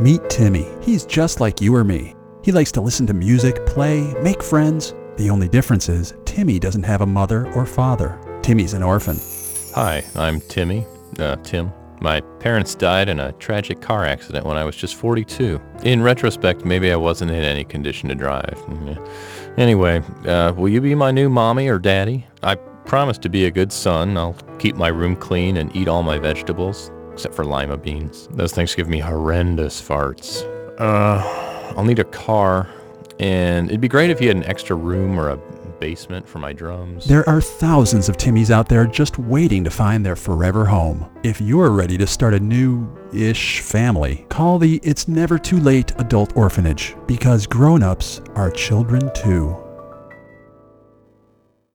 Meet Timmy. He's just like you or me. He likes to listen to music, play, make friends. The only difference is Timmy doesn't have a mother or father. Timmy's an orphan. Hi, I'm Tim. My parents died in a tragic car accident when I was just 42. In retrospect, maybe I wasn't in any condition to drive. Anyway, will you be my new mommy or daddy? I promise to be a good son. I'll keep my room clean and eat all my vegetables, except for lima beans. Those things give me horrendous farts. I'll need a car, and it'd be great if you had an extra room or a basement for my drums. There are thousands of Timmys out there just waiting to find their forever home. If you're ready to start a new-ish family, call the It's Never Too Late Adult Orphanage, because grown-ups are children too.